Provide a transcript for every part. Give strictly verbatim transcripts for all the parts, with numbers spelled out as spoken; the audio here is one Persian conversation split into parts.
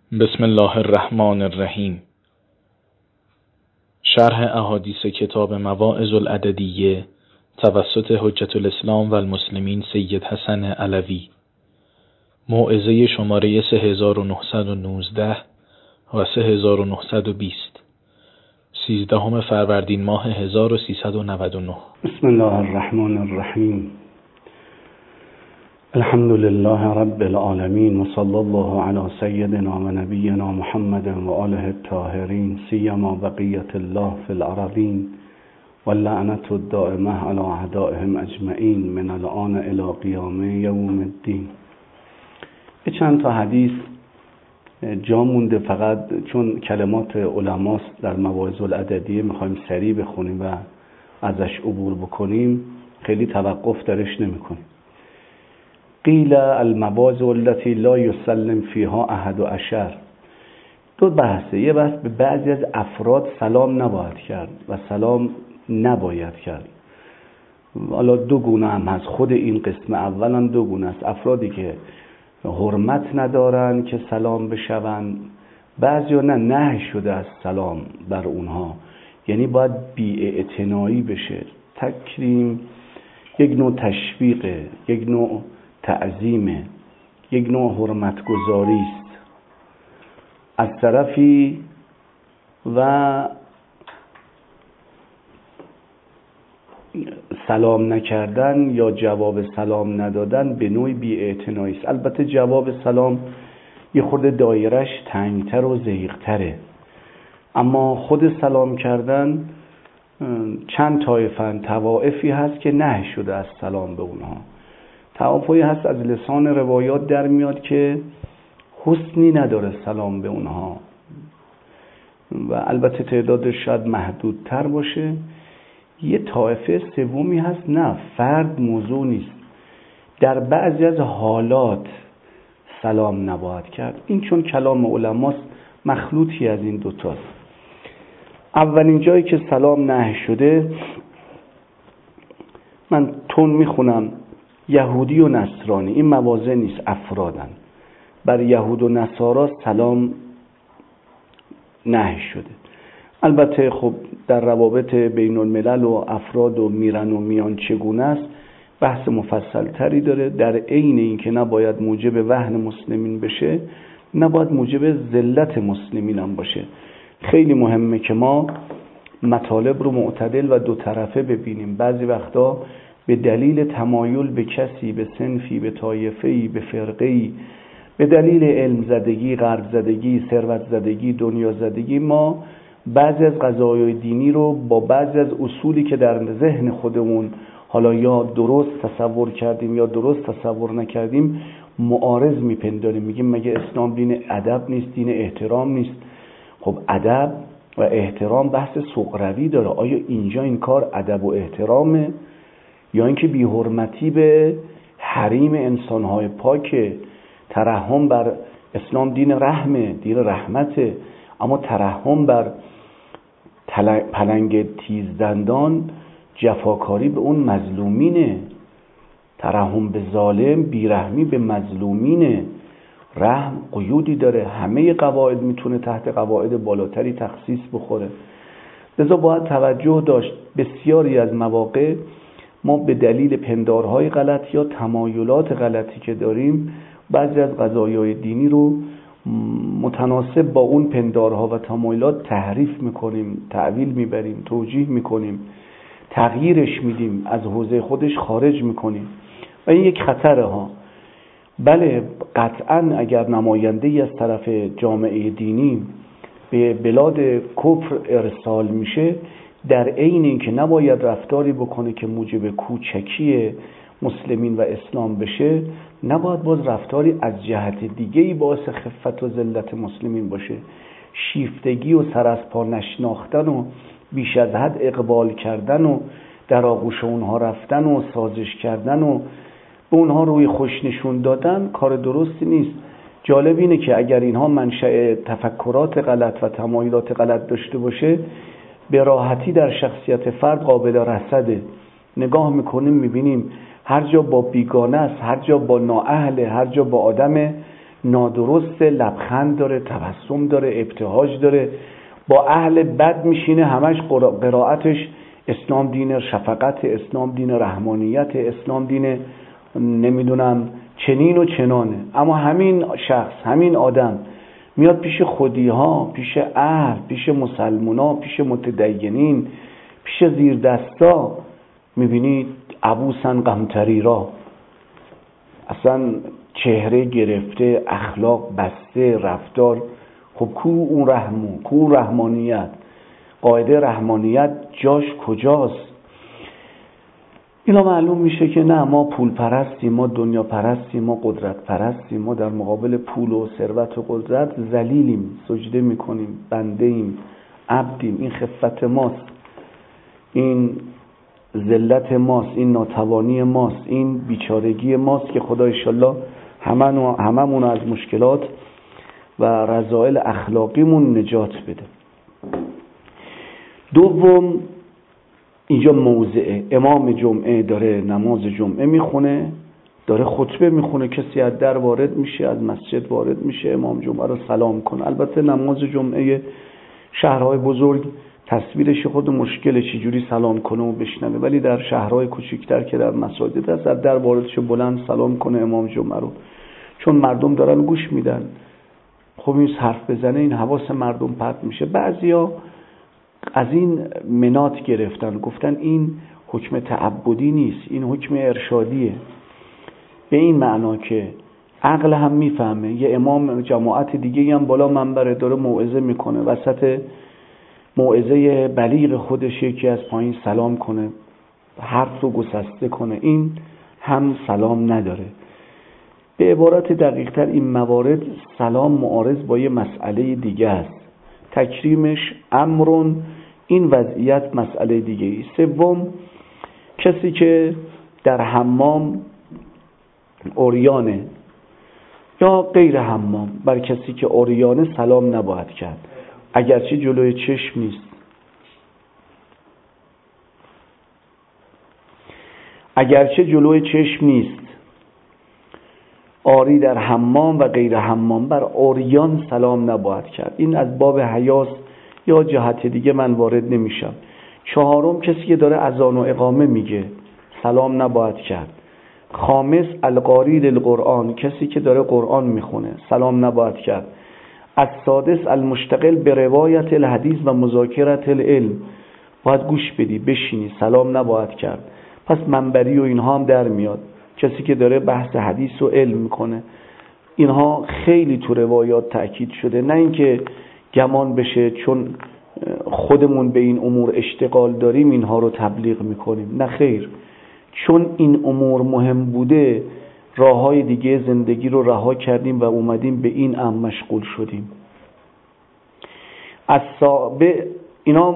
بسم الله الرحمن الرحیم. شرح احادیث کتاب مواعظ العددیه توسط حجت الاسلام و المسلمین سید حسن علوی. موعظه شماره سه هزار و نهصد و نوزده و سه هزار و نهصد و بیست، سیزدهم فروردین ماه هزار و سیصد و نود و نه. بسم الله الرحمن الرحیم. الحمد لله رب العالمین و صلی الله علی سیدنا و نبینا محمد و آله الطاهرین سیما بقیت الله فی الارضین و لعنت الدائمه علی اعدائهم اجمعین من الان الی قیام یوم الدین. چند تا حدیث جا مونده، فقط چون کلمات علماست در مواعظ العددیه میخوایم سریع بخونیم و ازش عبور بکنیم، خیلی توقف درش نمیکنیم. قیل المواعظ التي لا يسلم فيها احد عشر. دو بحثه. یه بحث به بعضی از افراد سلام نباید کرد و سلام نباید کرد. حالا دو گونه هم هست. خود این قسم اول هم دو گونه است. افرادی که حرمت ندارن که سلام بشون، بعضی ها نه نهی شده از سلام بر اونها، یعنی باید بی‌اعتنایی بشه. تکریم یک نوع تشویقه، یک نوع تعظیمه، یک نوع حرمت گذاری است از طرفی، و سلام نکردن یا جواب سلام ندادن به نوعی بی‌اعتنایی است. البته جواب سلام یه خورده دایرش تنگتر و ضیق‌تره، اما خود سلام کردن چند طایفن، طوائفی هست که نهی شده از سلام به اونها. طوائفی هست از لسان روایات در میاد که حسنی نداره سلام به اونها، و البته تعدادش شاید محدودتر باشه. یه طایفه سومی هست نه، فرد موضوع نیست، در بعضی از حالات سلام نباید کرد. این چون کلام علماست مخلوطی از این دوتاست. اولین جایی که سلام نهی شده، من تون میخونم، یهودی و نصرانی، این مواضع نیست، افرادن. بر یهود و نصارا سلام نهی شده. البته خب در روابط بین الملل و افراد و میرن و میان چگونه است بحث مفصل تری داره. در عین این که نباید موجب وهن مسلمین بشه، نباید موجب ذلت مسلمین هم باشه. خیلی مهمه که ما مطالب رو معتدل و دو طرفه ببینیم. بعضی وقتا به دلیل تمایل به کسی، به صنفی، به طایفه‌ای، به فرقه‌ای، به دلیل علم زدگی، غرب زدگی، ثروت زدگی، دنیا زدگی، ما بعضی از قضایای دینی رو با بعضی از اصولی که در ذهن خودمون حالا یا درست تصور کردیم یا درست تصور نکردیم معارض میپنداریم. میگیم مگه اسلام دین ادب نیست، دین احترام نیست؟ خب ادب و احترام بحث سغروی داره. آیا اینجا این کار ادب و احترامه یا اینکه بی‌حرمتی به حریم انسان‌های پاک؟ ترحم بر اسلام دین رحمه، دین رحمته، اما ترحم بر پلنگ تیزدندان جفاکاری به اون مظلومینه. ترحم به ظالم بیرحمی به مظلومینه. رحم قیودی داره، همه قواعد میتونه تحت قواعد بالاتری تخصیص بخوره. لذا باید توجه داشت. بسیاری از مواقع ما به دلیل پندارهای غلط یا تمایلات غلطی که داریم بعضی از قضایای دینی رو متناسب با اون پندارها و تمایلات تحریف میکنیم، تعویل میبریم، توجیه میکنیم، تغییرش میدیم، از حوزه خودش خارج میکنیم و این یک خطره ها. بله قطعا اگر نماینده‌ای از طرف جامعه دینی به بلاد کفر ارسال میشه، در عین اینکه نباید رفتاری بکنه که موجب کوچکی مسلمین و اسلام بشه، نباید باز رفتاری از جهت دیگه‌ای باعث خفت و ذلت مسلمین باشه. شیفتگی و سر از پا نشناختن و بیش از حد اقبال کردن و در آغوش اونها رفتن و سازش کردن و به اونها روی خوش نشون دادن کار درستی نیست. جالب اینه که اگر اینها منشأ تفکرات غلط و تمایلات غلط داشته باشه، به راحتی در شخصیت فرد قابل رصده. نگاه میکنیم میبینیم هر جا با بیگانه است، هر جا با نااهله، هر جا با آدم نادرست، لبخند داره، تبسم داره، ابتهاج داره، با اهل بد میشینه، همش قرائتش اسلام دین شفقت، اسلام دین رحمانیت، اسلام دین نمیدونم چنین و چنانه. اما همین شخص، همین آدم میاد پیش خودی ها، پیش اهل، پیش مسلمونا، پیش متدینین، پیش زیر دستا، میبینید عبوسن قمطری را، اصلا چهره گرفته، اخلاق بسته، رفتار. خب کو اون رحمون، کو اون رحمانیت؟ قاعده رحمانیت جاش کجاست؟ اینا معلوم میشه که نه، ما پول پرستیم، ما دنیا پرستیم، ما قدرت پرستیم، ما در مقابل پول و ثروت و قدرت ذلیلیم، سجده میکنیم، بنده ایم، عبدیم. این خفت ماست، این ذلت ماست، این ناتوانی ماست، این بیچارگی ماست که خدا انشالله هممون از مشکلات و رذائل اخلاقیمون نجات بده. دوم، اینجا موضعه، امام جمعه داره نماز جمعه میخونه، داره خطبه میخونه، کسی از در وارد میشه، از مسجد وارد میشه، امام جمعه رو سلام کنه. البته نماز جمعه شهرهای بزرگ تصویرش خود مشکله چجوری سلام کنه و بشنوه، ولی در شهرهای کوچکتر که در مساجد هست از در واردش بلند سلام کنه امام جمعه رو، چون مردم دارن گوش میدن. خب این حرف بزنه این حواس مردم پرت میشه. بعضیا از این منات گرفتن، گفتن این حکم تعبدی نیست، این حکم ارشادیه، به این معنا که عقل هم میفهمه یه امام جماعت دیگه هم بالا منبره داره موعظه میکنه، وسط موعظه بلیغ خودش یکی از پایین سلام کنه، حرف رو گسسته کنه، این هم سلام نداره. به عبارت دقیق تر این موارد سلام معارض با یه مسئله دیگه است، تکریمش امرون، این وضعیت مسئله دیگه ای. سوم، کسی که در حمام عریانه یا غیر حمام، بر کسی که عریانه سلام نباید کرد، اگرچه جلوی چشم نیست. اگرچه جلوی چشم نیست، آری در حمام و غیر حمام، بر عریان سلام نباید کرد. این از باب حیاس یا جهت دیگه من وارد نمیشم. چهارم، کسی که داره اذان و اقامه میگه سلام نباید کرد. خامس، القاری للقرآن، کسی که داره قرآن میخونه سلام نباید کرد. السادس، المشتغل به روایت الحدیث و مذاکرت العلم، باید گوش بدی بشینی، سلام نباید کرد. پس منبری و اینها هم در میاد، کسی که داره بحث حدیث و علم میکنه. اینها خیلی تو روایات تأکید شده، نه اینکه گمان بشه چون خودمون به این امور اشتغال داریم اینها رو تبلیغ میکنیم، نه خیر، چون این امور مهم بوده راههای دیگه زندگی رو رها کردیم و اومدیم به این امر مشغول شدیم. السابع، اینا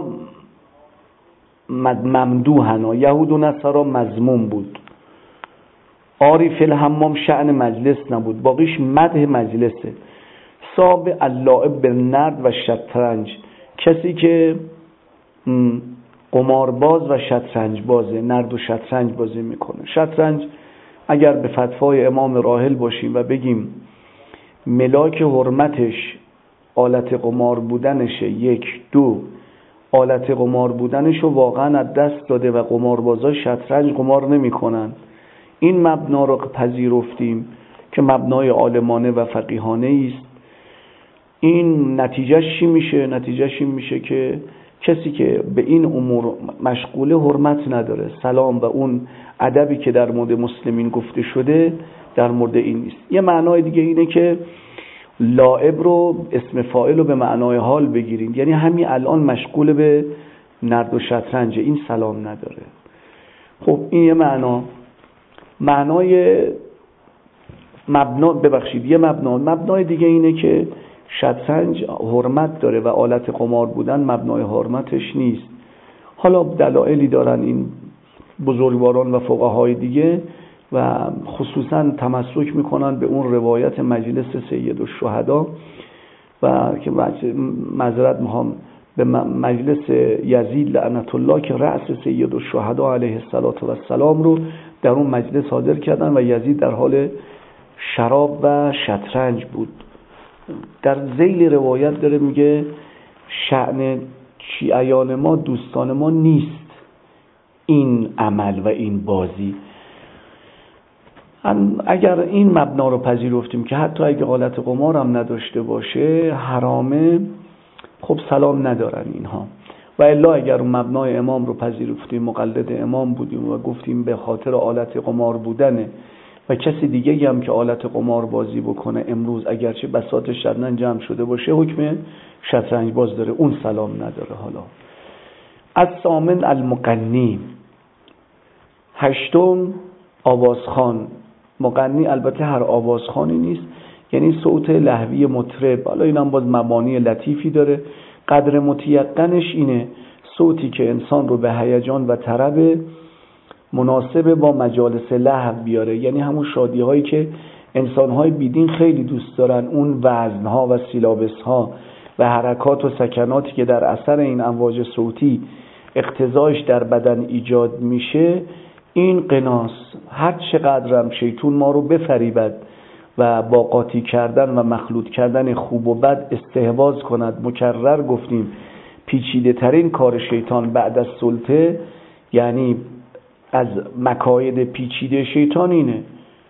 ممدوحنا، یهود و نصارا مذموم بود. آری فی الحمام شأن مجلس نبود، باقیش مدح مجلسه. سابع، اللاعب بالنرد و شطرنج، کسی که قمارباز و شطرنج بازه، نرد و شطرنج بازی میکنه. شطرنج اگر به فتوای امام راحل باشیم و بگیم ملاک حرمتش آلت قمار بودنشه، یک، دو، آلت قمار بودنشو واقعا از دست داده و قماربازا شطرنج قمار نمی کنن، این مبنا رو پذیرفتیم که مبنای عالمانه و فقیهانه است. این نتیجهش چی میشه؟ نتیجهش این میشه که کسی که به این امور مشغوله حرمت نداره. سلام و اون ادبی که در مورد مسلمین گفته شده در مورد این نیست. یه معنای دیگه اینه که لاعب رو اسم فاعل رو به معنای حال بگیرید، یعنی همین الان مشغول به نرد و شطرنج، این سلام نداره. خب این یه معنا. معنای مبنا ببخشید یه مبنا مبنای دیگه اینه که شطرنج حرمت داره و آلت قمار بودن مبنای حرمتش نیست. حالا دلایلی دارن این بزرگواران و فقهای دیگه و خصوصا تمسک میکنن به اون روایت مجلس سید الشهدا و که معذرت میخوام به مجلس یزید لعنت الله که رأس سید الشهدا علیه السلام رو در اون مجلس حاضر کردن و یزید در حال شراب و شطرنج بود. در ذیل روایت داره میگه شأن شیعیان ما، دوستان ما نیست این عمل و این بازی. اگر این مبنا رو پذیرفتیم که حتی اگه حالت قمار هم نداشته باشه حرامه، خب سلام ندارن اینها. و الا اگر اون مبنای امام رو پذیرفتیم، مقلد امام بودیم و گفتیم به خاطر آلت قمار بودنه و کسی دیگه هم که آلت قمار بازی بکنه امروز اگرچه بساط شدنن جمع شده باشه حکم شطرنج باز داره، اون سلام نداره. حالا از ثامن المغنی، هشتم آوازخوان. مغنی البته هر آوازخوانی نیست، یعنی صوت لهوی مطرب. حالا این هم باز مبانی لطیفی داره. قدر متیقنش اینه صوتی که انسان رو به هیجان و طرب مناسب با مجالس لهو بیاره، یعنی همون شادی هایی که انسان های بیدین خیلی دوست دارن، اون وزن ها و سیلابس ها و حرکات و سکناتی که در اثر این امواج صوتی اقتضاش در بدن ایجاد میشه، این قناس. هر چقدرم شیطون ما رو بفریبد و با قاطی کردن و مخلوط کردن خوب و بد استهواز کند، مکرر گفتیم پیچیده ترین کار شیطان بعد از سلطه، یعنی از مکاید پیچیده شیطان اینه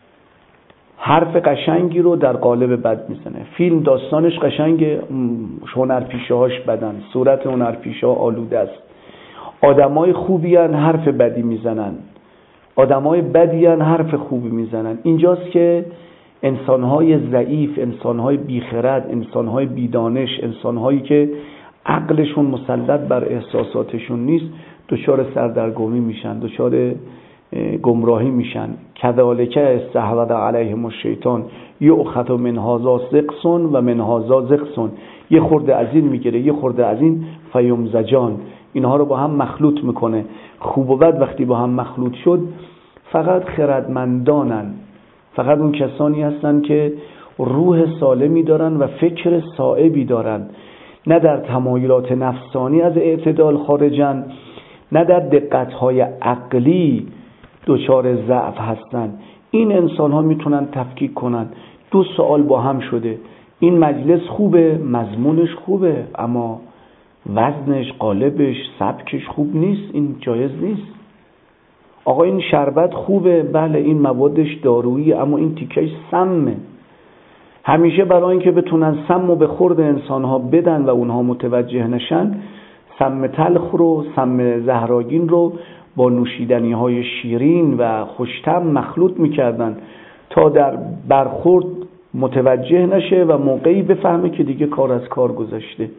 حرف قشنگی رو در قالب بد میزنه. فیلم داستانش قشنگه، هنرپیشه هاش بدن، صورت هنرپیشه ها آلوده است. آدمای خوبی هن حرف بدی میزنن، آدمای بدی هن حرف خوبی میزنن. اینجاست که انسانهای ضعیف، انسانهای بیخرد، انسانهای بیدانش، انسانهایی که عقلشون مسلط بر احساساتشون نیست دچار سردرگمی میشن، دچار گمراهی میشن. کذالک استحوذ علیهم الشیطان یؤخذ من هذا سقس و من هذا زقس. یه خورده از این میگیره یه خورده از این، فیمزجان، اینها رو با هم مخلوط میکنه. خوب و بد وقتی با هم مخلوط شد فقط خردمندانن، فقط اون کسانی هستن که روح سالمی دارن و فکر صائبی دارن، نه در تمایلات نفسانی از اعتدال خارجن، نه در دقت‌های عقلی دچار ضعف هستن. این انسان ها میتونن تفکیک کنن. دو سوال با هم شده، این مجلس خوبه، مضمونش خوبه، اما وزنش، قالبش، سبکش خوب نیست، این جایز نیست. آقا این شربت خوبه، بله این موادش دارویی، اما این تیکش سمه. همیشه برای اینکه بتونن سم و به خورد انسانها بدن و اونها متوجه نشن، سم تلخ رو، سم زهراگین رو با نوشیدنی های شیرین و خوشتم مخلوط میکردن تا در برخورد متوجه نشه و موقعی بفهمه که دیگه کار از کار گذشته.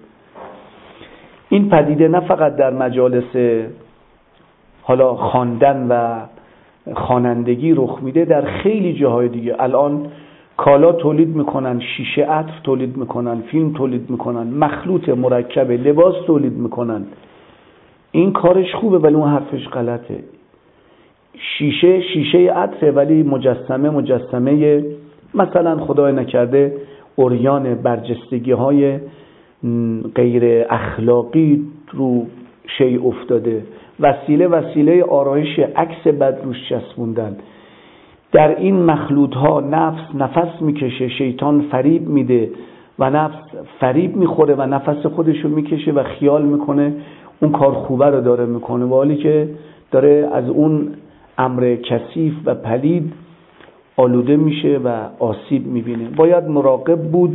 این پدیده نه فقط در مجالس حالا خواندن و خوانندگی رخ میده، در خیلی جاهای دیگه. الان کالا تولید میکنن، شیشه عطر تولید میکنن، فیلم تولید میکنن، مخلوط مرکب لباس تولید میکنن. این کارش خوبه ولی اون حرفش غلطه. شیشه شیشه عطره ولی مجسمه مجسمه مثلا خدای نکرده اوریان برجستگی های غیر اخلاقی رو شیء افتاده، وسیله وسیله آرایش عکس بد روش چسبوندن. در این مخلوط ها نفس نفس میکشه، شیطان فریب میده و نفس فریب میخوره و نفس خودشو میکشه و خیال میکنه اون کار خوبه رو داره میکنه، و حالی که داره از اون امر کثیف و پلید آلوده میشه و آسیب میبینه. باید مراقب بود.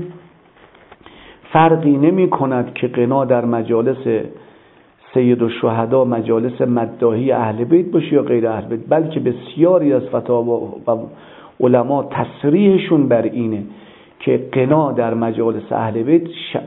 فرقی نمی کند که غنا در مجالس سید الشهدا، مجالس مداحی اهل بیت باشه یا غیر اهل بیت، بلکه بسیاری از فتاوا و علما تصریحشون بر اینه که غنا در مجالس اهل بیت ش...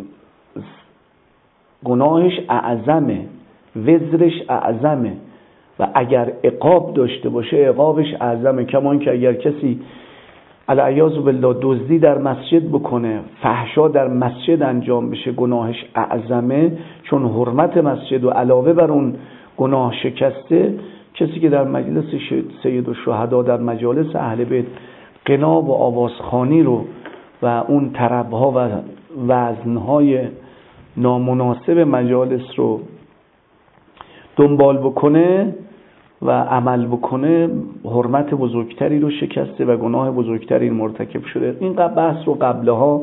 گناهش اعظمه، وزرش اعظمه و اگر عقاب داشته باشه عقابش اعظمه. کمان که اگر کسی العیاذ بالله دزدی در مسجد بکنه، فحشا در مسجد انجام بشه، گناهش اعظمه، چون حرمت مسجد و علاوه بر اون گناه شکسته. کسی که در مجلس سید الشهدا، در مجالس اهل بیت غنا و آوازخوانی رو و اون طربها و وزنهای نامناسب مجالس رو دنبال بکنه و عمل بکنه حرمت بزرگتری رو شکسته و گناه بزرگتری مرتکب شده. این بحث رو قبلها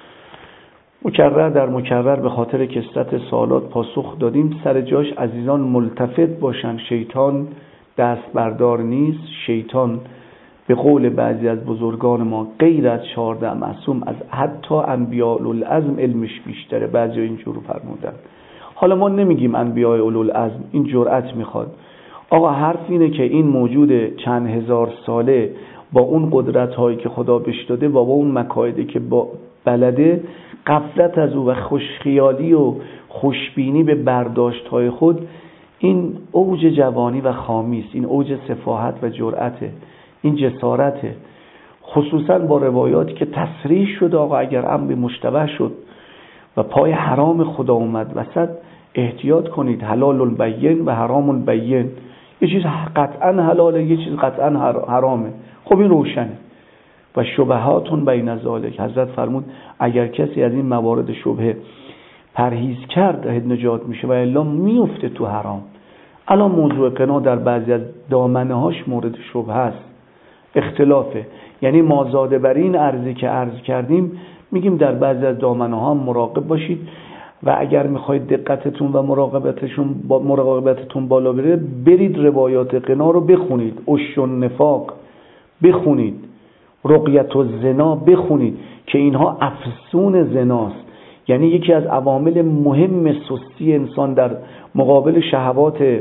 مکرر در مکرر به خاطر کثرت سوالات پاسخ دادیم. سر جاش عزیزان ملتفت باشن، شیطان دست بردار نیست. شیطان به قول بعضی از بزرگان ما غیر از چهارده معصوم از حتی انبیاء اولوالعزم علمش بیشتره. بعضی اینجور فرمودن. حالا ما نمیگیم انبیاء اولوالعزم، این جرأت میخواد. آقا حرف اینه که این موجود چند هزار ساله با اون قدرت هایی که خدا بهش داده و با اون مکایدی که با بلده، غفلت از او و خوشخیالی و خوشبینی به برداشت های خود، این اوج جوانی و خامی است. این اوج سفاهت و جرأته، این جسارته. خصوصا با روایاتی که تصریح شد آقا اگر امر مشتبه شد و پای حرام خدا اومد وسط، احتیاط کنید. حلال بین و حرام بین. یه چیز قطعا حلاله، یه چیز قطعا حرامه. خب این روشنه. و شبهاتون بین ذالک. حضرت فرمود اگر کسی از این موارد شبهه پرهیز کرد نجات میشه و الا میفته تو حرام. الان موضوع قنا در بعضی از دامنه هاش مورد شبهه است، اختلافه. یعنی ما زاده بر این ارزی که عرض کردیم میگیم در بعضی از دامنه ها مراقب باشید و اگر میخواید دقتتون و مراقبتشون با مراقبتتون بالا بره، برید روایات قنا رو بخونید، عش النفاق بخونید، رقیت الزنا بخونید که اینها افسون زناست. یعنی یکی از عوامل مهم سستی انسان در مقابل شهوات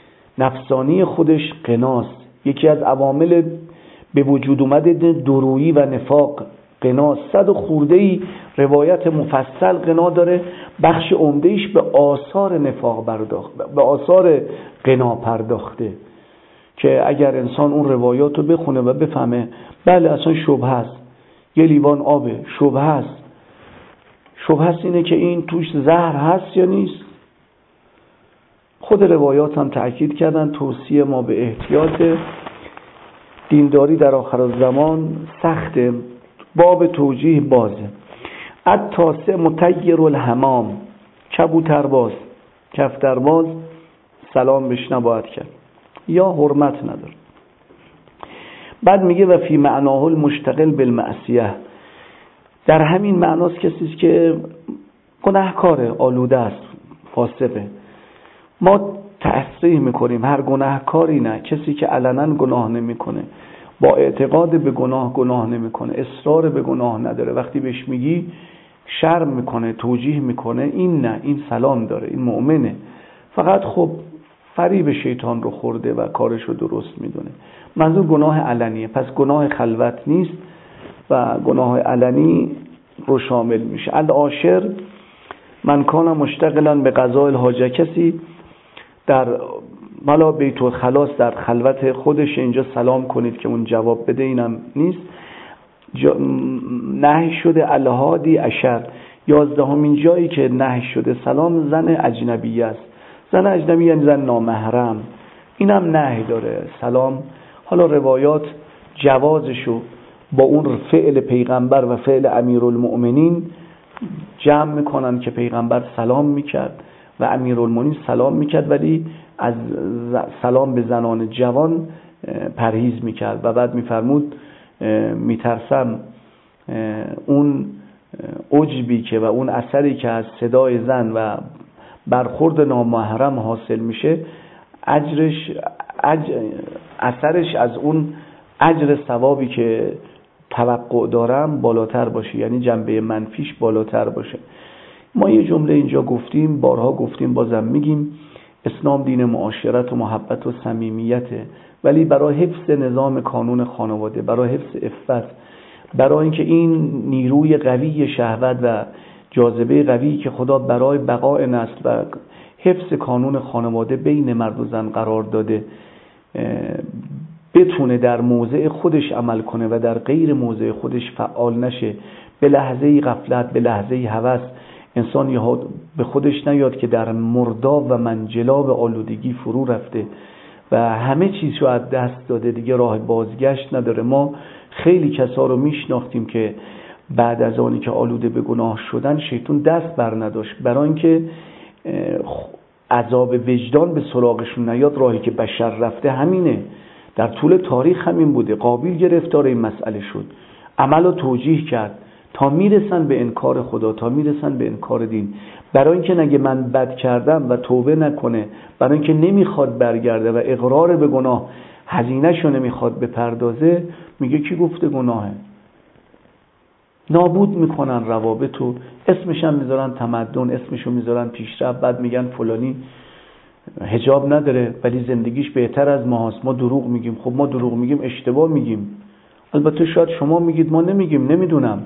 نفسانی خودش قناست. یکی از عوامل به وجود اومد درویی و نفاق قناست. صد و خورده‌ای روایت مفصل قنا داره، بخش عمده‌ایش به آثار نفاق پرداخت، به آثار قنا پرداخته، که اگر انسان اون روایات رو بخونه و بفهمه بله اصلا شبهه است، یه لیوان آبه، شبهه است. شبهه است اینه که این توش زهر هست یا نیست. خود روایات هم تأکید کردن. توصیه ما به احتیاط. دینداری در آخر الزمان سخته. باب توجیه بازه. التاسع مطیر الحمام، کبوترباز، کفترباز سلام بهش نباید کرد یا حرمت نداره. بعد میگه و فی معناه المشتغل بالمعصیه، در همین معناست کسی که گناهکاره، آلوده است، فاسقه. ما تصریح میکنیم هر گناهکاری نه، کسی که علنا گناه نمیکنه، با اعتقاد به گناه گناه نمیکنه، اصرار به گناه نداره، وقتی بهش میگی شرم میکنه، توجیه میکنه، این نه، این سلام داره، این مؤمنه. فقط خب فریب شیطان رو خورده و کارش رو درست میدونه. منظور گناه علنیه. پس گناه خلوت نیست و گناه علنی رو شامل میشه. العاشر من کان مشتغلا به قضاء الحاجه، کسی در مالا بیت الخلاص در خلوت خودش، اینجا سلام کنید که اون جواب بده، اینم نیست. نهی شده الهادی عشر، یازدهمین جایی که نهی شده سلام زن اجنبی است. زن اجنبی یعنی زن نامحرم، اینم نهی داره سلام. حالا روایات جوازشو با اون فعل پیغمبر و فعل امیرالمؤمنین جمع میکنن که پیغمبر سلام میکرد و امیرالمؤمنین سلام میکرد، ولی از سلام به زنان جوان پرهیز میکرد و بعد میفرمود میترسم اون عجبی که و اون اثری که از صدای زن و برخورد نامحرم حاصل میشه، اجرش اجر اثرش از اون اجر ثوابی که توقع دارم بالاتر باشه، یعنی جنبه منفیش بالاتر باشه. ما یه جمله اینجا گفتیم، بارها گفتیم، بازم میگیم، اسلام دین معاشرت و محبت و صمیمیته، ولی برای حفظ نظام کانون خانواده، برای حفظ عفت، برای اینکه این نیروی قوی شهوت و جاذبه قوی که خدا برای بقای نسل و حفظ کانون خانواده بین مرد و زن قرار داده بتونه در موضع خودش عمل کنه و در غیر موضع خودش فعال نشه، به لحظه غفلت، به لحظه هوس انسان یاد به خودش نیاد که در مرداب و منجلاب آلودگی فرو رفته و همه چیزو از دست داده، دیگه راه بازگشت نداره. ما خیلی کسا رو میشناختیم که بعد از آنی که آلوده به گناه شدن، شیطان دست بر نداشت، برای اینکه عذاب وجدان به سراغشون نیاد، راهی که بشر رفته همینه. در طول تاریخ همین بوده. قابیل گرفتار این مسئله شد، عمل رو توجیه کرد تا میرسن به انکار خدا، تا میرسن به انکار دین. برای اینکه نگه من بد کردم و توبه نکنه، برای اینکه نمیخواد برگرده و اقرار به گناه هزینه‌شو نمیخواد بپردازه، میگه کی گفته گناهه؟ نابود میکنن روابطو، اسمش هم میذارن تمدن، اسمشو میذارن پیشرفت، بعد میگن فلانی حجاب نداره ولی زندگیش بهتر از ماست، ما دروغ میگیم. خب ما دروغ میگیم، اشتباه میگیم. البته شاید شما میگید ما نمیگیم، نمیدونم.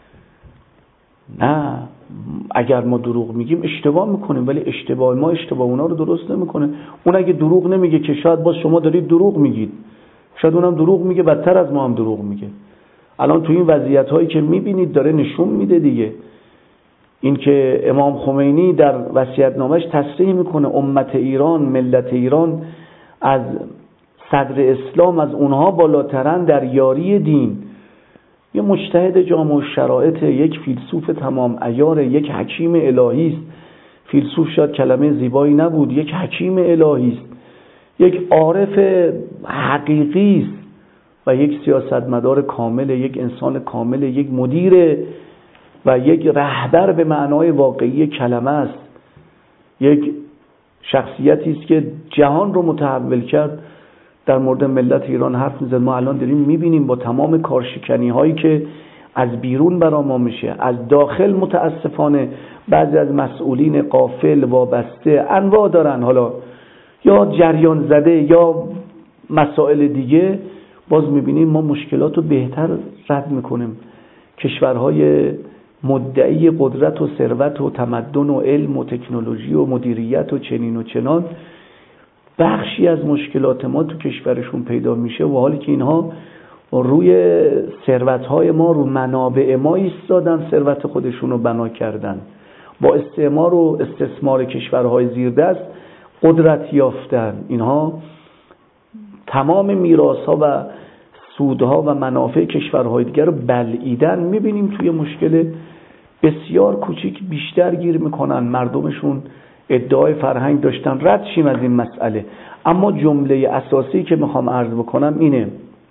نه، اگر ما دروغ میگیم اشتباه میکنیم، ولی اشتباه ما اشتباه اونا رو درست نمیکنه. اون اگه دروغ نمیگه که شاید باز شما دارید دروغ میگید، شاید اونم دروغ میگه بدتر از ما هم دروغ میگه. الان تو این وضعیت هایی که میبینید داره نشون میده دیگه. این که امام خمینی در وصیت‌نامه‌اش تصریح میکنه امت ایران، ملت ایران از صدر اسلام، از اونها بالاترن در یاری دین. یه مجتهد جامع الشرایط، یک فیلسوف تمام عیار، یک حکیم الهی است. فیلسوف شاید کلمه زیبایی نبود، یک حکیم الهی است، یک عارف حقیقی است و یک سیاستمدار کامل، یک انسان کامل، یک مدیر و یک رهبر به معنای واقعی کلمه است. یک شخصیتی است که جهان رو متحول کرد. در مورد ملت ایران حرف میزنه. ما الان داریم میبینیم با تمام کارشکنی هایی که از بیرون برا ما میشه، از داخل متاسفانه بعضی از مسئولین غافل وابسته انواع دارن، حالا یا جریان زده یا مسائل دیگه، باز میبینیم ما مشکلات رو بهتر رد میکنیم. کشورهای مدعی قدرت و ثروت و تمدن و علم و تکنولوژی و مدیریت و چنین و چنان، بخشی از مشکلات ما تو کشورشون پیدا میشه، و حالی که اینها روی ثروت‌های ما، رو منابع ما ایستادن، ثروت خودشون رو بنا کردن، با استعمار و استثمار کشورهای زیردست قدرت یافتن. اینها تمام میراث‌ها و سودها و منافع کشورهای دیگر رو بلعیدن. میبینیم توی مشکل بسیار کوچیک بیشتر گیر میکنن. مردمشون ادعای فرهنگ داشتن، رد شیم از این مسئله. اما جمله اساسی که میخوام عرض بکنم اینه: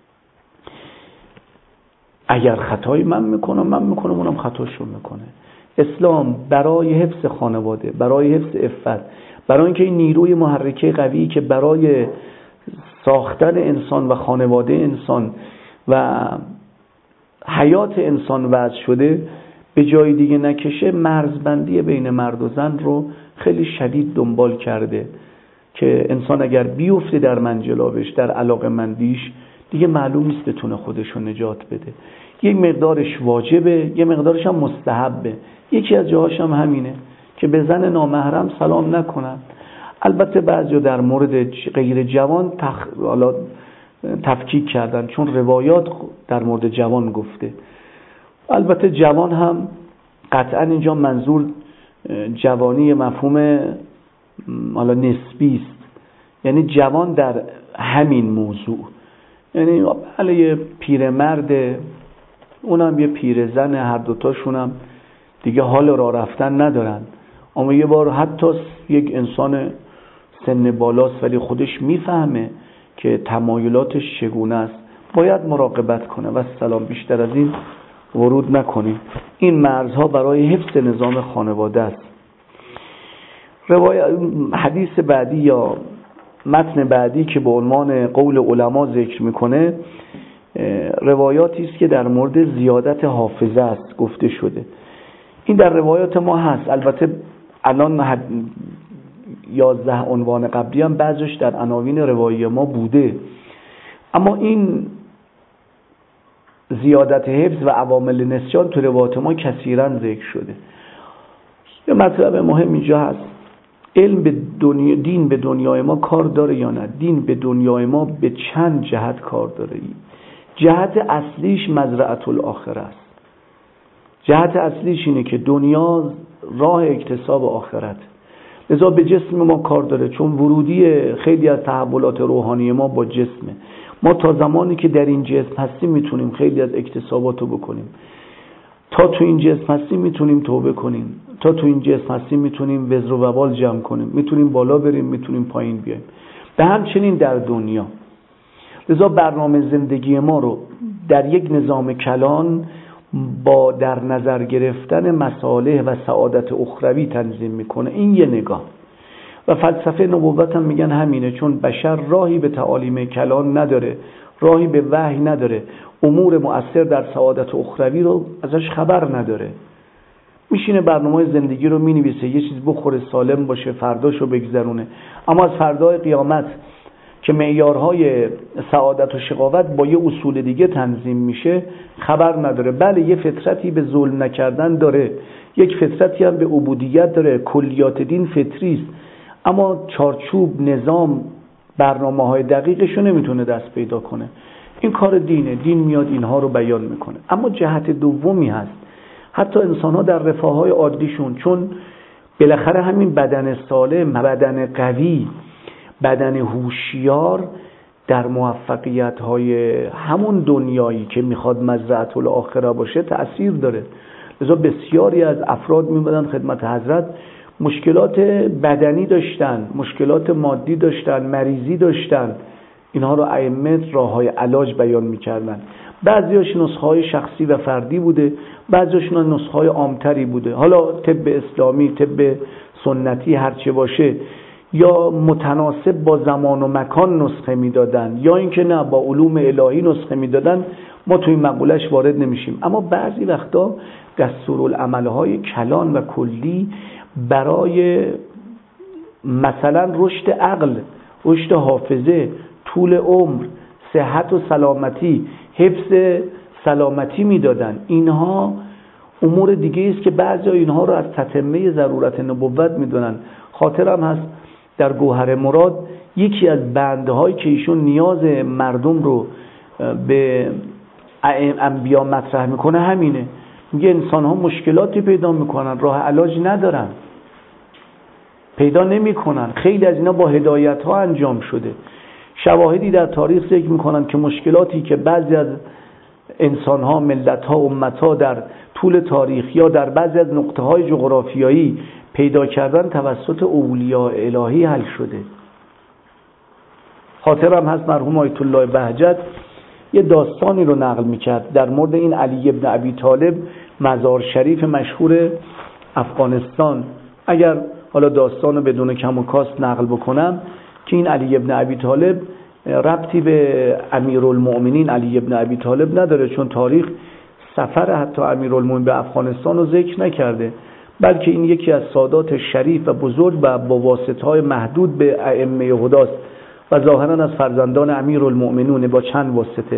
اگر خطایی من میکنم من میکنم اونم خطاشون میکنه. اسلام برای حفظ خانواده، برای حفظ عفت، برای اینکه این نیروی محرکه قوی که برای ساختن انسان و خانواده انسان و حیات انسان وضع شده به جای دیگه نکشه، مرزبندی بین مرد و زن رو خیلی شدید دنبال کرده که انسان اگر بیفته در منجلابش، در علاقمندیش، دیگه معلوم نیست بتونه خودش رو نجات بده. یک مقدارش واجبه، یک مقدارش هم مستحبه. یکی از جاهاش هم همینه که به زن نامحرم سلام نکنن. البته بعضی در مورد غیر جوان تخ... تفکیک کردن، چون روایات در مورد جوان گفته. البته جوان هم قطعا اینجا منظور جوانی مفهوم حالا نسبی است، یعنی جوان در همین موضوع، یعنی بله یه پیرمرد، اونم یه پیرزن، هر دوتاشون هم دیگه حال راه رفتن ندارن، اما یه بار حتی یک انسان سن بالاست ولی خودش میفهمه که تمایلاتش چگونه است، باید مراقبت کنه و سلام بیشتر از این ورود نکنیم. این مرزها برای حفظ نظام خانواده است. روایت حدیث بعدی یا متن بعدی که به عنوان قول علما ذکر میکنه روایاتی است که در مورد زیادت حافظه است گفته شده. این در روایات ما هست. البته الان یازده عنوان قبلی هم بعضیش در عناوین روایی ما بوده، اما این زیادت حفظ و عوامل نسیان تو روایات ما کثیرا ذکر شده. یه مطلب مهم اینجا هست: علم به دنیا، دین به دنیای ما کار داره یا نه؟ دین به دنیای ما به چند جهت کار داره. جهت اصلیش مزرعة الاخره است. جهت اصلیش اینه که دنیا راه اکتساب آخرت، لذا به جسم ما کار داره، چون ورودی خیلی از تحولات روحانی ما با جسمه. ما تا زمانی که در این جسم هستیم میتونیم خیلی از اکتساباتو بکنیم. تا تو این جسم هستیم میتونیم توبه کنیم، تا تو این جسم هستیم میتونیم وزر و وبال جمع کنیم، میتونیم بالا بریم، میتونیم پایین بیایم. به همچنین در دنیا. لذا برنامه زندگی ما رو در یک نظام کلان با در نظر گرفتن مصالح و سعادت اخروی تنظیم میکنه. این یه نگاه. و فلسفه نبوت هم میگن همینه، چون بشر راهی به تعالیم کلان نداره، راهی به وحی نداره، امور مؤثر در سعادت اخروی رو ازش خبر نداره. میشینه برنامه زندگی رو مینویسه، یه چیز بخوره سالم باشه، فرداشو بگذرونه، اما از فردای قیامت که معیارهای سعادت و شقاوت با یه اصول دیگه تنظیم میشه خبر نداره. بله یه فطرتی به ظلم نکردن داره، یک فطرتی هم به عبودیت داره، کلیات دین فطری است، اما چارچوب، نظام، برنامه‌های دقیقشو نمیتونه دست پیدا کنه. این کار دینه، دین میاد اینها رو بیان میکنه. اما جهت دومی هست، حتی انسان‌ها در رفاه‌های عادیشون، چون بالاخره همین بدن سالم، بدن قوی، بدن هوشیار در موفقیت‌های همون دنیایی که میخواد مزرعة الاخره باشه تأثیر داره. لذا بسیاری از افراد میبادن خدمت حضرت، مشکلات بدنی داشتن، مشکلات مادی داشتن، مریضی داشتن، اینها رو ائمه راه‌های علاج بیان میکردن. بعضیاش نسخه‌های شخصی و فردی بوده، بعضیاش نسخه‌های عامتری بوده، حالا طب اسلامی، طب سنتی، هرچه باشه، یا متناسب با زمان و مکان نسخه میدادن، یا اینکه نه با علوم الهی نسخه میدادن. ما توی مقولش وارد نمیشیم، اما بعضی وقتا دستورالعمل‌های کلان و کلی برای مثلا رشد عقل، رشد حافظه، طول عمر، صحت و سلامتی، حفظ سلامتی میدادن. اینها امور دیگه است که بعضی اینها رو از تتمه ضرورت نبوت میدونن. خاطرم هست در گوهر مراد یکی از بندهایی که ایشون نیاز مردم رو به انبیا مطرح میکنه همینه. میگه انسان ها مشکلاتی پیدا میکنن، راه علاج ندارن، پیدا نمیکنن. خیلی از اینا با هدایت ها انجام شده. شواهدی در تاریخ ذکر میکنن که مشکلاتی که بعضی از انسان ها، ملت ها، امت ها در طول تاریخ یا در بعضی از نقطه های جغرافیایی پیدا کردن توسط اولیاء الهی حل شده. خاطرم هست مرحوم آیت الله بهجت یه داستانی رو نقل میکرد در مورد این علی ابن ابی طالب، مزار شریف مشهور افغانستان. اگر حالا داستان رو بدون کم و کاست نقل بکنم که این علی ابن ابی طالب ربطی به امیرالمؤمنین علی ابن ابی طالب نداره، چون تاریخ سفر حتی امیرالمؤمنین به افغانستان رو ذکر نکرده، بلکه این یکی از سادات شریف و بزرگ و با واسطه‌های محدود به ائمه هداست و ظاهراً از فرزندان امیرالمؤمنین با چند واسطه.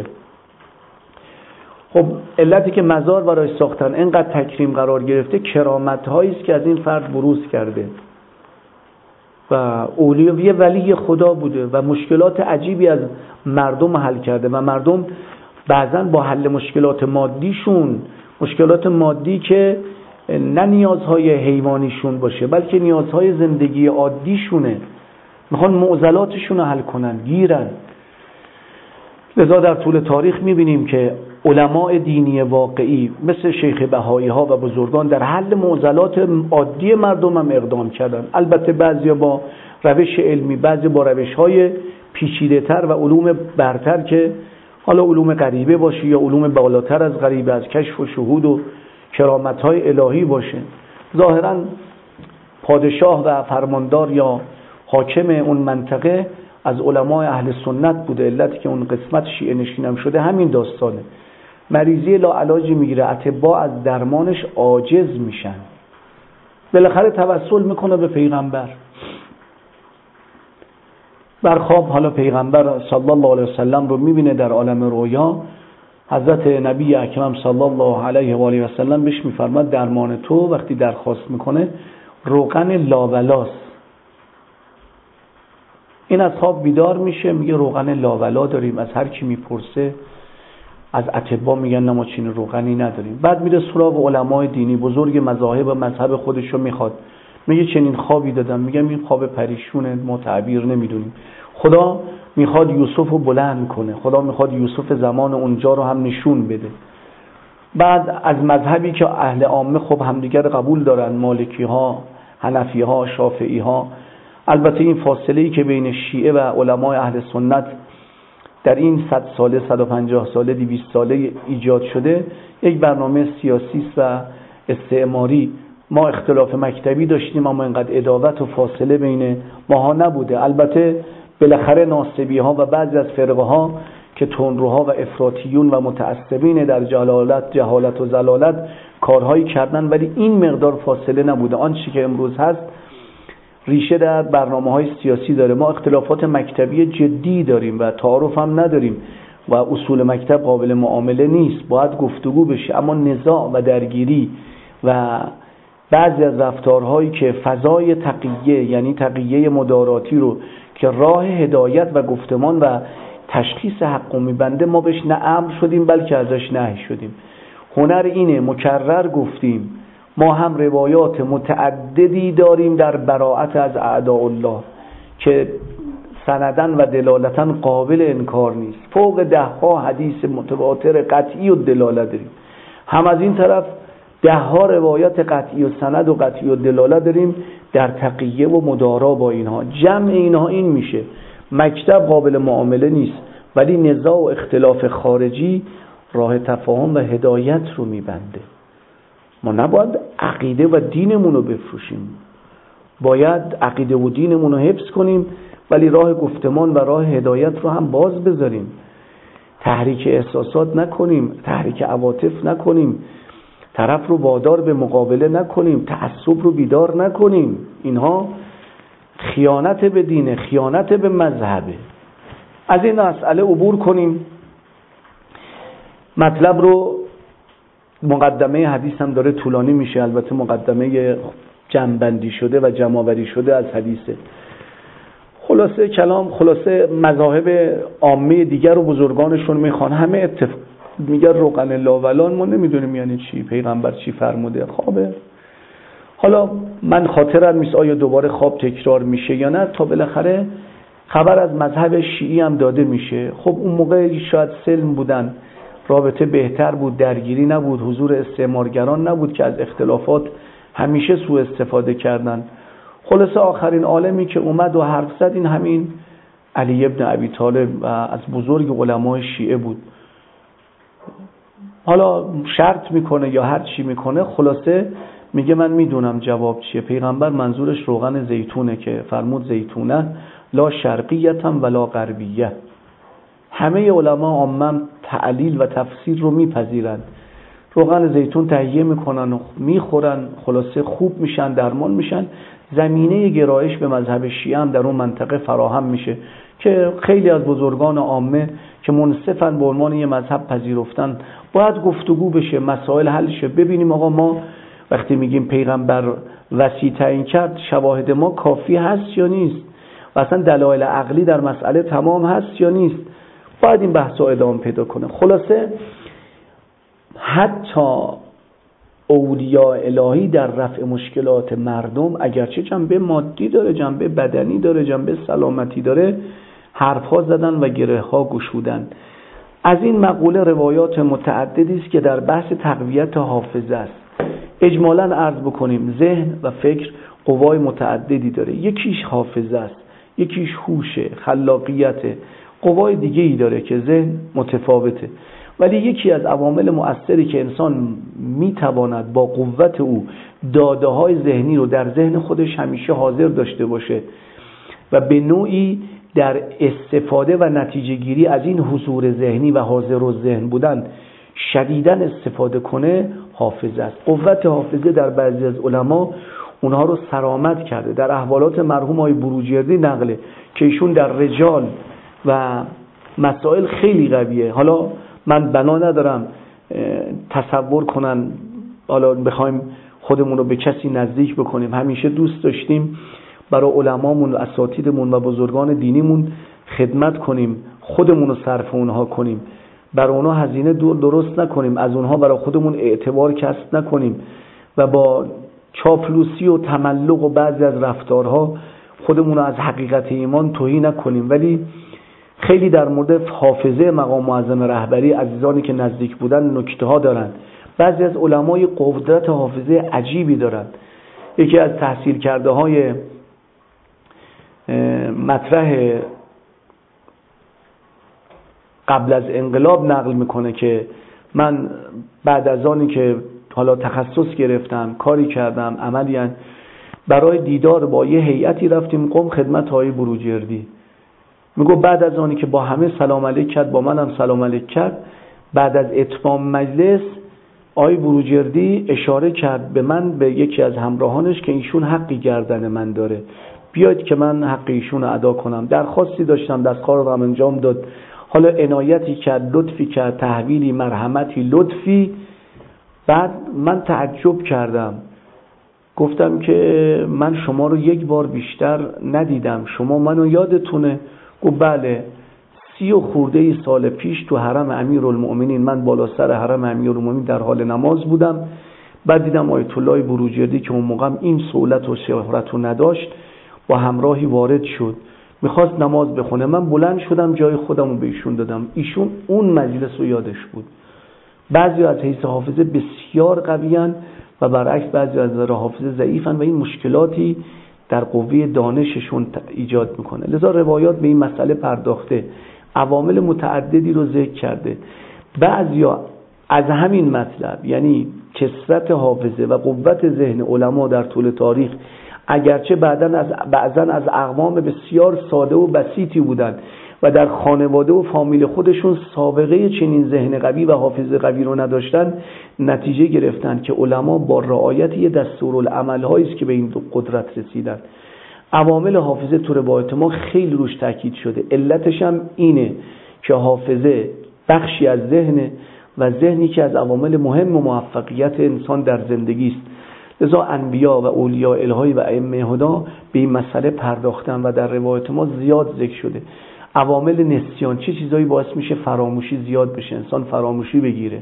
خب علتی که مزار برای ساختن اینقدر تکریم قرار گرفته، کرامت‌هایی است که از این فرد بروز کرده و اولیه ولی خدا بوده و مشکلات عجیبی از مردم حل کرده و مردم بعضاً با حل مشکلات مادیشون، مشکلات مادی که نه نیازهای حیوانیشون باشه بلکه نیازهای زندگی عادیشونه، میخوان معضلاتشون رو حل کنن، گیرن. لذا در طول تاریخ میبینیم که علماء دینی واقعی مثل شیخ بهایی ها و بزرگان در حل معضلات عادی مردم هم اقدام کردن. البته بعضی با روش علمی، بعضی با روش های پیچیده تر و علوم برتر که حالا علوم غریبه باشه یا علوم بالاتر از غریبه، از کشف و شهود و کرامت های الهی باشه. ظاهرا پادشاه و فرماندار یا حاکم اون منطقه از علمای اهل سنت بوده. علتی که اون قسمت شیعه نشینم شده همین داستانه. مریضی لاعلاجی میگیره، اتباع از درمانش عاجز میشن، بالاخره توسل میکنه به پیغمبر. در خواب حالا پیغمبر صلی الله علیه وسلم رو میبینه در عالم رویا. حضرت نبی اکرم صلی الله علیه و آله و سلم بهش میفرماد درمان تو وقتی درخواست میکنه روغن لاولاست. این از خواب بیدار میشه، میگه روغن لاولا داریم. از هر کی میپرسه از اتباع میگن نه ما چین روغنی نداریم. بعد میره سراغ علمای دینی بزرگ مذاهب و مذهب خودش رو میخواد، میگه چنین خوابی دادم. میگم این خواب پریشونه، ما تعبیر نمیدونیم. خدا میخواد یوسف رو بلند کنه، خدا میخواد یوسف زمان اونجا رو هم نشون بده. بعد از مذهبی که اهل عامه خب همدیگر قبول دارن، مالکی ها، حنفی ها، شافعی ها. البته این فاصله‌ای که بین شیعه و علمای اهل سنت در این صد ساله، صد و پنجاه ساله، دویست ساله ایجاد شده، یک برنامه سیاسی و استعماری. ما اختلاف مکتبی داشتیم اما اینقدر عداوت و فاصله بین ماها نبوده. البته بالاخره ناصبی ها و بعضی از فرقه ها که تندروها و افراطیون و متعصبین در جهالت جهالت و ضلالت کارهایی کردن، ولی این مقدار فاصله نبوده. آن چیزی که امروز هست ریشه در برنامه‌های سیاسی داره. ما اختلافات مکتبی جدی داریم و تعارف هم نداریم و اصول مکتب قابل معامله نیست، باید گفتگو بشه. اما نزاع و درگیری و بعضی از رفتارهایی که فضای تقیه، یعنی تقیه مداراتی رو که راه هدایت و گفتمان و تشخیص حق میبنده، ما بهش نه امر شدیم بلکه ازش نهی شدیم. هنر اینه، مکرر گفتیم، ما هم روایات متعددی داریم در براءت از اعداء الله که سندن و دلالتن قابل انکار نیست. فوق ده ها حدیث متواتر قطعی و دلالت داریم. هم از این طرف ده ها روایت قطعی و سند و قطعی و دلالت داریم در تقیه و مدارا با اینها. جمع اینها این میشه. مکتب قابل معامله نیست، ولی نزاع و اختلاف خارجی راه تفاهم و هدایت رو میبنده. ما نباید عقیده و دینمون رو بفروشیم، باید عقیده و دینمون رو حفظ کنیم، ولی راه گفتمان و راه هدایت رو هم باز بذاریم. تحریک احساسات نکنیم، تحریک عواطف نکنیم، طرف رو وادار به مقابله نکنیم، تعصب رو بیدار نکنیم. اینها خیانت به دینه، خیانت به مذهبه. از این مسئله عبور کنیم. مطلب رو، مقدمه حدیث هم داره طولانی میشه، البته مقدمه جمع‌بندی شده و جمع‌آوری شده از حدیثه. خلاصه کلام، خلاصه مذاهب عامه دیگر و بزرگانشون میخوان همه اتفاق میگن روغن لاولان، ما نمیدونیم یعنی چی، پیغمبر چی فرموده، خوابه. حالا من خاطرم نیست آیا دوباره خواب تکرار میشه یا نه، تا بالاخره خبر از مذهب شیعی هم داده میشه. خب اون موقع شاید سلم بودن، رابطه بهتر بود، درگیری نبود، حضور استعمارگران نبود که از اختلافات همیشه سوء استفاده کردن. خلاصه آخرین عالمی که اومد و حرف زد این همین علی ابن ابی طالب و از بزرگ علمای شیعه بود. حالا شرط میکنه یا هر چی میکنه، خلاصه میگه من میدونم جواب چیه. پیغمبر منظورش روغن زیتونه که فرمود زیتونه لا شرقیتم ولا غربیه. همه علما عامه تعلیل و تفسیر رو میپذیرند. روغن زیتون تهیه میکنن و میخورن، خلاصه خوب میشن، درمان میشن. زمینه گرایش به مذهب شیعه هم در اون منطقه فراهم میشه که خیلی از بزرگان عامه که منصفن به عنوان یه مذهب پذیرفتن، باید گفتگو بشه، مسائل حل شه. ببینیم آقا ما وقتی میگیم پیغمبر وسیع تعیین کرد، شواهد ما کافی هست یا نیست، و اصلا دلایل عقلی در مسئله تمام هست یا نیست. باید این بحثا ادامه پیدا کنه. خلاصه حتی اولیاء الهی در رفع مشکلات مردم، اگرچه جنبه مادی داره، جنبه بدنی داره، جنبه سلامتی داره، حرفها زدن و گره ها گشودن. از این مقوله روایات متعددی است که در بحث تقویت حافظه است. اجمالاً عرض بکنیم ذهن و فکر قوای متعددی داره. یکیش حافظه است، یکیش هوشه، خلاقیت، قوای دیگه ای داره که ذهن متفاوته. ولی یکی از عوامل مؤثری که انسان میتواند با قوت او داده های ذهنی رو در ذهن خودش همیشه حاضر داشته باشه و به نوعی در استفاده و نتیجه گیری از این حضور ذهنی و حاضر و ذهن بودن شدیداً استفاده کنه، حافظه است. قوت حافظه در بعضی از علما اونها رو سرآمد کرده. در احوالات مرحوم آقای بروجردی نقله که ایشون در رجال و مسائل خیلی قویه. حالا من بنا ندارم تصور کنن حالا بخوایم خودمون رو به کسی نزدیک بکنیم. همیشه دوست داشتیم برای علمامون و اساتیدمون و بزرگان دینیمون خدمت کنیم، خودمون رو صرف اونها کنیم، برای اونها هزینه درست نکنیم، از اونها برای خودمون اعتبار کسب نکنیم و با چاپلوسی و تملق و بعضی از رفتارها خودمون رو از حقیقت ایمان تهی نکنیم. ولی خیلی در مورد حافظه مقام معظم رهبری عزیزانی که نزدیک بودن نکته ها دارن. بعضی از علمای قدرت حافظه عجیبی دارن. یکی از تحصیل کرده های مطرح قبل از انقلاب نقل میکنه که من بعد از آنی که حالا تخصص گرفتم، کاری کردم، عملی برای دیدار با یه هیئتی رفتیم قم خدمت آقای بروجردی. میگو بعد از آنی که با همه سلام علیک کرد، با منم سلام علیک کرد، بعد از اتمام مجلس آقای بروجردی اشاره کرد به من، به یکی از همراهانش، که ایشون حقی گردن من داره، بیاید که من حق ایشون رو ادا کنم. درخواستی داشتم، دستخواه رو هم انجام داد. حالا عنایتی کرد، لطفی کرد، تحویلی، مرحمتی، لطفی. بعد من تعجب کردم، گفتم که من شما رو یک بار بیشتر ندیدم، شما منو یادتونه؟ گفت بله، سی و خورده ای سال پیش تو حرم امیرالمؤمنین، من بالا سر حرم امیرالمؤمنین در حال نماز بودم، بعد دیدم آیت الله بروجردی که اون موقع این سهولت و شهرت رو نداشت با همراهی وارد شد، میخواست نماز بخونه. من بلند شدم، جای خودم رو به ایشون دادم. ایشون اون مجلس رو یادش بود. بعضی از حیث حافظه بسیار قویان و برعکس بعضی از نظر حافظه ضعیفن و این مشکلاتی در قوه دانششون ایجاد میکنه. لذا روایات به این مسئله پرداخته، عوامل متعددی رو ذکر کرده. بعضیا از همین مطلب، یعنی کثرت حافظه و قوت ذهن علما در طول تاریخ، اگرچه بعداً از بعضاً از اقوام بسیار ساده و بسیطی بودند و در خانواده و فامیل خودشون سابقه چنین ذهن قوی و حافظه قوی رو نداشتن، نتیجه گرفتن که علما با رعایت یه دستورالعمل هایی است که به این قدرت رسیدن. عوامل حافظه تو روایت ما خیلی روش تاکید شده. علتش هم اینه که حافظه بخشی از ذهن و ذهنی که از عوامل مهم و موفقیت انسان در زندگی است. لذا انبیا و اولیاء الهی و ائمه هدا به این مسئله پرداختن و در روایت ما زیاد ذکر شده. عوامل نسیان، چه چیزایی باعث میشه فراموشی زیاد بشه، انسان فراموشی بگیره.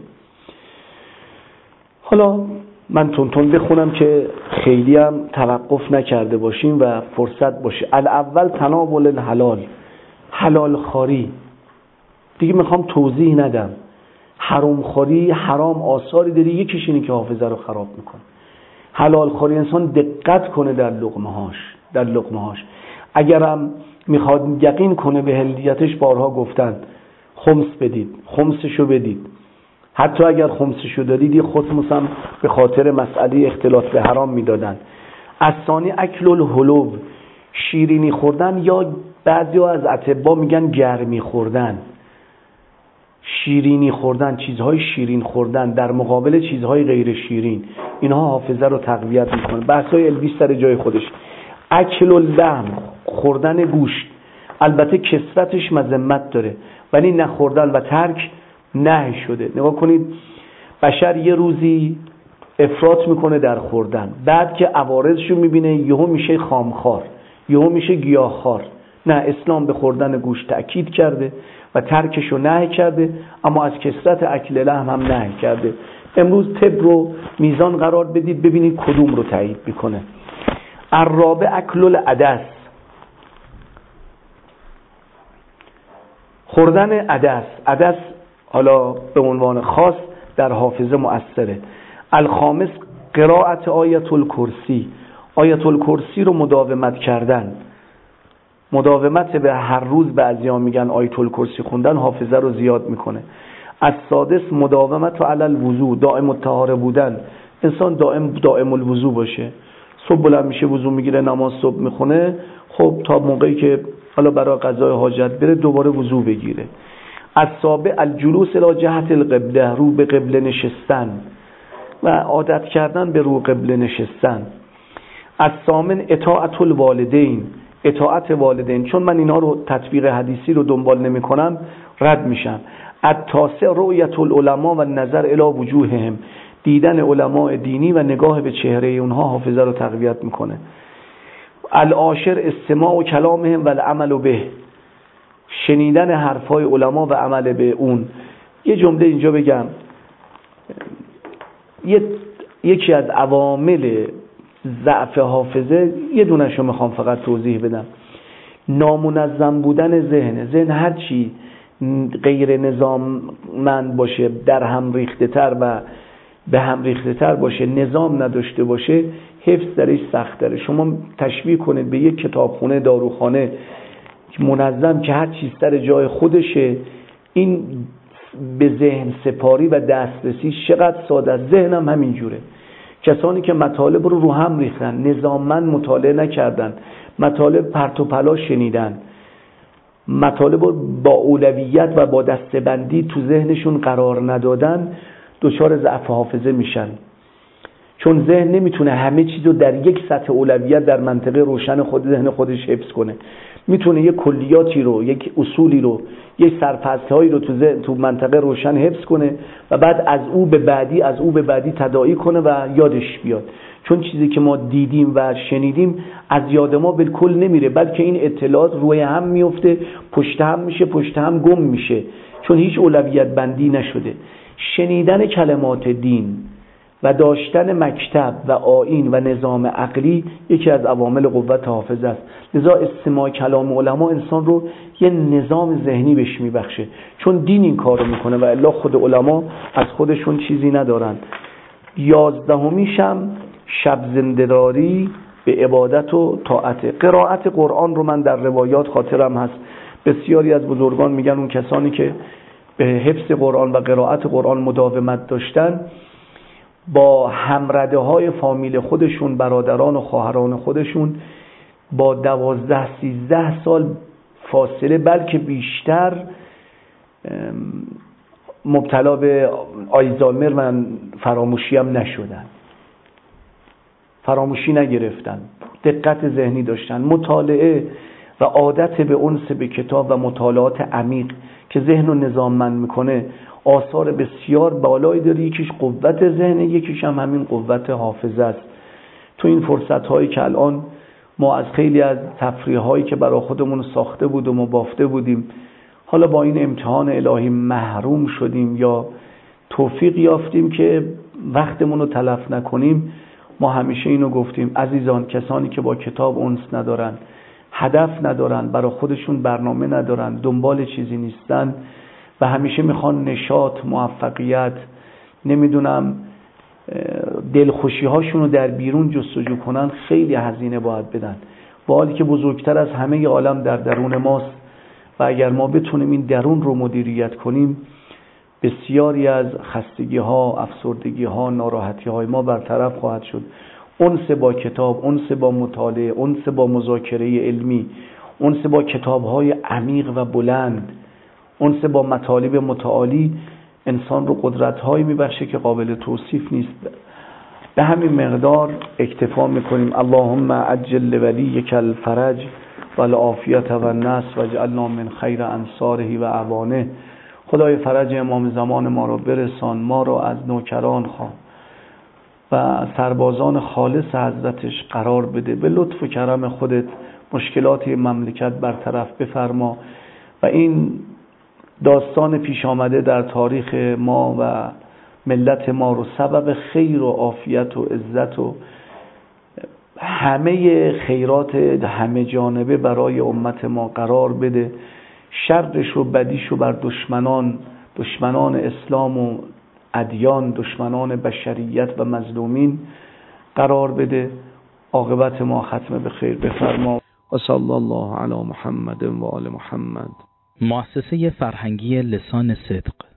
حالا من تون تون بخونم که خیلی هم توقف نکرده باشیم و فرصت باشه. الاول تناول الحلال، حلال خواری. دیگه میخوام توضیح ندم. حرام خواری، حرام آثاری داره، یکیش اینه که حافظه رو خراب میکنه. حلال خواری، انسان دقت کنه در لقمه هاش در لقمه هاش اگرم میخواد یقین کنه به هلیتش، بارها گفتن خمس بدید، خمسشو بدید. حتی اگر خمسشو دادید، خمس هم به خاطر مسئله اختلاط به حرام میدادن. الثانی اکل الحلو، شیرینی خوردن، یا بعضیا از اطباء میگن گرمی خوردن. شیرینی خوردن، چیزهای شیرین خوردن در مقابل چیزهای غیر شیرین، اینها حافظه رو تقویت میکنه. بحثای الویس سر جای خودش. اکل اللحم، خوردن گوشت، البته کثرتش مذمت داره ولی نخوردن و ترک نهی شده. نگاه کنید، بشر یه روزی افراط میکنه در خوردن، بعد که عوارضشو میبینه یهو میشه خامخوار، یهو میشه گیاهخوار. نه، اسلام به خوردن گوشت تأکید کرده و ترکشو نهی کرده، اما از کثرت اکل لحم هم نهی کرده. امروز طب رو میزان قرار بدید ببینید کدوم رو تایید میکنه. الرابع اکل العدس، خوردن عدس. عدس حالا به عنوان خاص در حافظه مؤثره. الخامس قرائت آیت الکرسی، آیت الکرسی رو مداومت کردن. مداومت به هر روز، بعضیا میگن آیت الکرسی خوندن حافظه رو زیاد میکنه. السادس مداومت علی الوضو، دائم الطهاره بودن، انسان دائم دائم الوضو باشه. صبح بلند میشه وضو میگیره، نماز صبح میخونه، خب تا موقعی که حالا برای قضای حاجت بره دوباره وضو بگیره. السابع الجلوس الی جهت القبله، رو به قبله نشستن و عادت کردن به رو قبله نشستن. الثامن اطاعت الوالدین، اطاعت والدین. چون من اینا رو تطبیق حدیثی رو دنبال نمی کنم رد میشم. التاسع رؤیت العلماء و نظر الی وجوههم، دیدن علماء دینی و نگاه به چهره اونها حافظه رو تقویت میکنه. العاشر استماع کلامهم و العمل به، شنیدن حرفای علما و عمل به اون. یه جمله اینجا بگم، یه یکی از عوامل ضعف حافظه، یه دونشو میخوام فقط توضیح بدم، نامنظم بودن ذهن. ذهن هر چی غیر نظاممند باشه، در هم ریخته تر و به هم ریخته تر باشه، نظام نداشته باشه، حفظ درش سخت داره. شما تشبیه کنید به یک کتابخونه، داروخانه منظم که هر چیز سر جای خودشه، این به ذهن سپاری و دسترسی چقدر ساده است. ذهنم همین جوره. کسانی که مطالب رو رو هم ریختن، نظاممند مطالعه نکردن، مطالب پرت و پلا شنیدن، مطالب رو با اولویت و با دسته‌بندی تو ذهنشون قرار ندادن، دچار ضعف حافظه میشن. چون ذهن نمیتونه همه چیزو در یک سطح اولویت در منطقه روشن خود ذهن خودش حفظ کنه. میتونه یک کلیاتی رو، یک اصولی رو، یک سرفصل‌هایی رو تو ذهن تو منطقه روشن حفظ کنه و بعد از او به بعدی از او به بعدی تداعی کنه و یادش بیاد. چون چیزی که ما دیدیم و شنیدیم از یاد ما بالکل نمیره، بلکه این اطلاعات روی هم میفته، پشت هم میشه، پشت هم گم میشه، چون هیچ اولویت بندی نشده. شنیدن کلمات دین و داشتن مکتب و آیین و نظام عقلی یکی از عوامل قوت حافظه است. لذا استماع کلام علما انسان رو یه نظام ذهنی بهش میبخشه، چون دین این کار رو میکنه و الا خود علما از خودشون چیزی ندارن. یازدهمیشم شب زنده‌داری به عبادت و طاعت. قرائت قرآن رو من در روایات خاطرم هست، بسیاری از بزرگان میگن اون کسانی که به حفظ قرآن و قرائت قرآن مداومت داشتن، با همرده های فامیل خودشون، برادران و خواهران خودشون با دوازده سیزده سال فاصله بلکه بیشتر مبتلا به آلزایمر و فراموشی هم نشدن، فراموشی نگرفتن، دقت ذهنی داشتن. مطالعه و عادت به انس به کتاب و مطالعات عمیق که ذهن رو نظاممند میکنه آثار بسیار بالایی داره. یکیش قوت ذهن، یکیش هم همین قوت حافظه است. تو این فرصت هایی که الان ما از خیلی از تفریح هایی که برای خودمون ساخته بودیم و بافته بودیم، حالا با این امتحان الهی محروم شدیم یا توفیق یافتیم که وقتمون رو تلف نکنیم. ما همیشه اینو گفتیم عزیزان، کسانی که با کتاب انس ندارن، هدف ندارن، برای خودشون برنامه ندارن، دنبال چیزی نیستن و همیشه میخوان نشاط، موفقیت، نمیدونم دلخوشی هاشون رو در بیرون جستجو کنن، خیلی هزینه باید بدن، با حالی که بزرگتر از همه عالم در درون ماست و اگر ما بتونیم این درون رو مدیریت کنیم، بسیاری از خستگی ها، افسردگی ها، ناراحتی های ما برطرف خواهد شد. انس با کتاب، انس با مطالعه، انس با مذاکره علمی، انس با کتاب های عمیق و بلند، انس با مطالب متعالی انسان رو قدرت هایی میبخشه که قابل توصیف نیست. به همین مقدار اکتفا میکنیم. اللهم عجل لولیک الفرج والعافیت و النصر واجعلنا من خیر انصاره و اعوانه. خدای فرج امام زمان ما رو برسان، ما رو از نوکران خواه و سربازان خالص حضرتش قرار بده. به لطف و کرم خودت مشکلات مملکت برطرف بفرما و این داستان پیش آمده در تاریخ ما و ملت ما رو سبب خیر و عافیت و عزت و همه خیرات همه جانبه برای امت ما قرار بده. شرش و بدیش رو بر دشمنان، دشمنان اسلام و ادیان، دشمنان بشریت و مظلومین قرار بده. عاقبت ما ختم به خیر بفرما. و صلی الله علی محمد و آل محمد. مؤسسه فرهنگی لسان صدق